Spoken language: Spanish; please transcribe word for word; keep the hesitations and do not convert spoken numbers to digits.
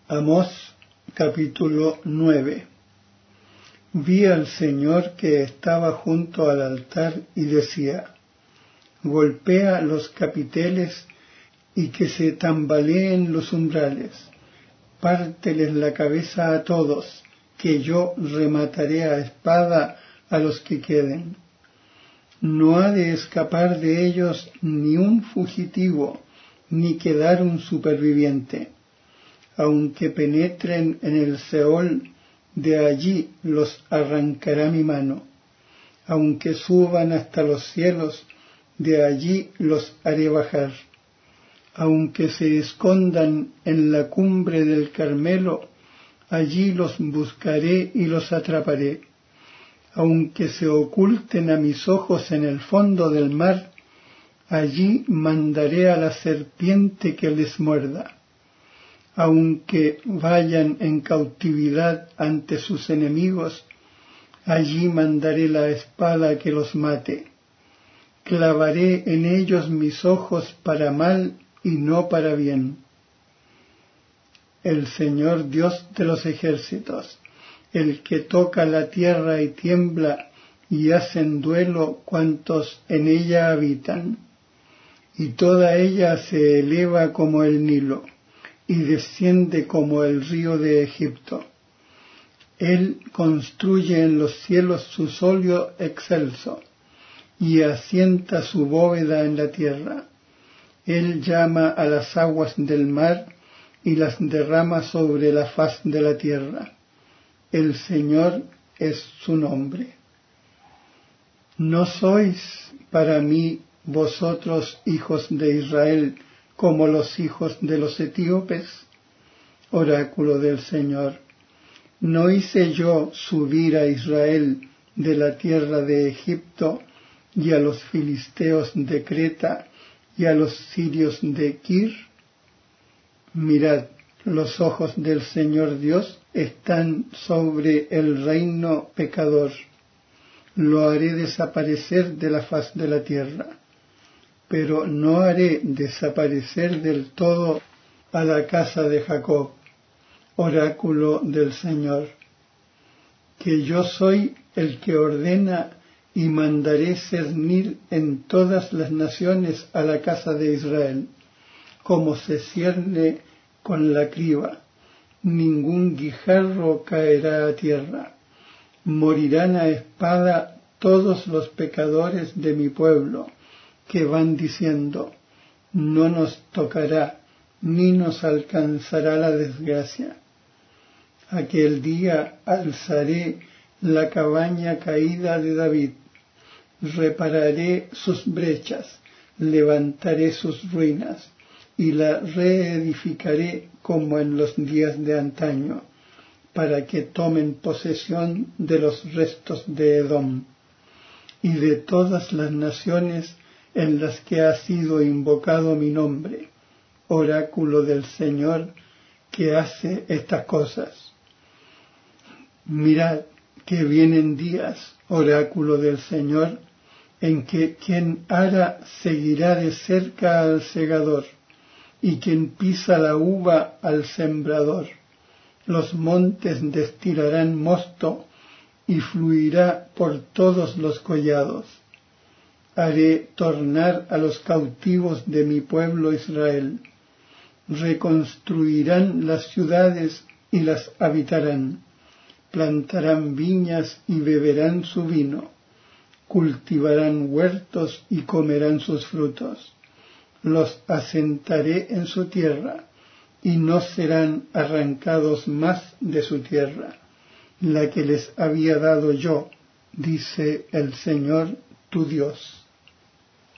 Amós capítulo nueve. Vi al Señor que estaba junto al altar y decía: golpea los capiteles y que se tambaleen los umbrales, párteles la cabeza a todos, que yo remataré a espada a los que queden. No ha de escapar de ellos ni un fugitivo, ni quedar un superviviente. Aunque penetren en el Seol, de allí los arrancará mi mano. Aunque suban hasta los cielos, de allí los haré bajar. Aunque se escondan en la cumbre del Carmelo, allí los buscaré y los atraparé. Aunque se oculten a mis ojos en el fondo del mar, allí mandaré a la serpiente que les muerda. Aunque vayan en cautividad ante sus enemigos, allí mandaré la espada que los mate. Clavaré en ellos mis ojos para mal y no para bien. El Señor Dios de los ejércitos, el que toca la tierra y tiembla, y hacen duelo cuantos en ella habitan. Y toda ella se eleva como el Nilo, y desciende como el río de Egipto. Él construye en los cielos su solio excelso, y asienta su bóveda en la tierra. Él llama a las aguas del mar, y las derrama sobre la faz de la tierra. El Señor es su nombre. ¿No sois para mí vosotros, hijos de Israel, como los hijos de los etíopes? Oráculo del Señor. ¿No hice yo subir a Israel de la tierra de Egipto, y a los filisteos de Creta, y a los sirios de Kir? Mirad, los ojos del Señor Dios están sobre el reino pecador. Lo haré desaparecer de la faz de la tierra, pero no haré desaparecer del todo a la casa de Jacob. Oráculo del Señor. Que yo soy el que ordena y mandaré cernir en todas las naciones a la casa de Israel, como se cierne con la criba. Ningún guijarro caerá a tierra. Morirán a espada todos los pecadores de mi pueblo, que van diciendo: no nos tocará, ni nos alcanzará la desgracia. Aquel día alzaré la cabaña caída de David, repararé sus brechas, levantaré sus ruinas, y la reedificaré como en los días de antaño, para que tomen posesión de los restos de Edom y de todas las naciones en las que ha sido invocado mi nombre. Oráculo del Señor, que hace estas cosas. Mirad que vienen días, oráculo del Señor, en que quien ara seguirá de cerca al segador, y quien pisa la uva al sembrador. Los montes destilarán mosto, y fluirá por todos los collados. Haré tornar a los cautivos de mi pueblo Israel. Reconstruirán las ciudades y las habitarán. Plantarán viñas y beberán su vino. Cultivarán huertos y comerán sus frutos. Los asentaré en su tierra, y no serán arrancados más de su tierra, la que les había dado yo, dice el Señor tu Dios.